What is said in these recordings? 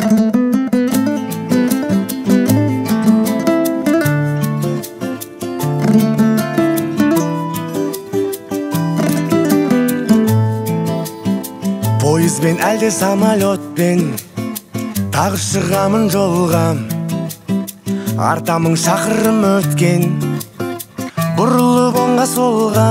Поездбен әлде самолетпен тағы шығамын жолға, артамың шақырым өткен, бұрылып оңға солға,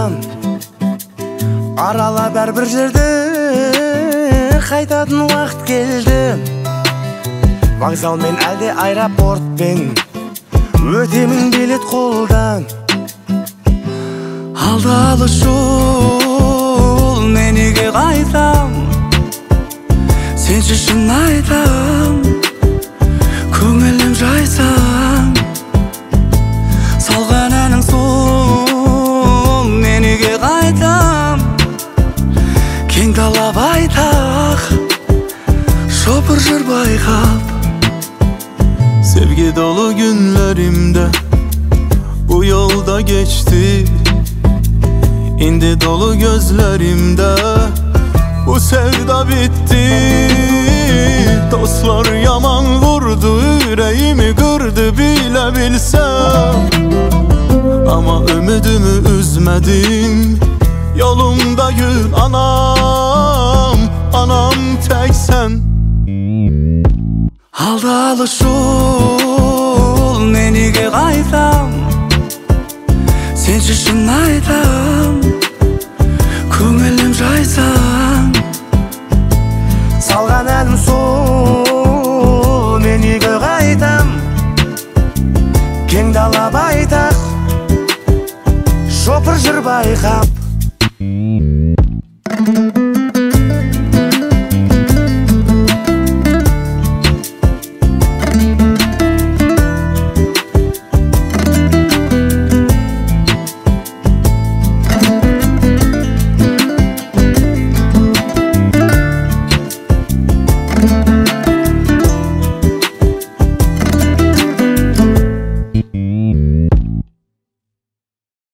арала бәрбір жерді қайтатын уақыт келді. Вокзалмен әлде аэропортпен өтемін билет қолдан, алды алыс жол, мен үйге қайтам. Сенші шын айтам, көңілім жайсам, салған әнің сол, мен үйге қайтам. Кең дала байтақ, шопыр жыр байқап. Sevgi dolu günlerimde bu yolda geçti, indi dolu gözlerimde bu sevda bitti. Dostlar yaman vurdu, yüreğimi kırdı bile bilsem, ama ümidimi üzmedim. Yolumda gül anam, anam tek sen. Aldı alış jol, men үйге қайтам. Сенші шын айтам, көңілім жайсам, салған әнім сол, мен үйге қайтам. Кең дала байтақ, шопыр жыр байқап.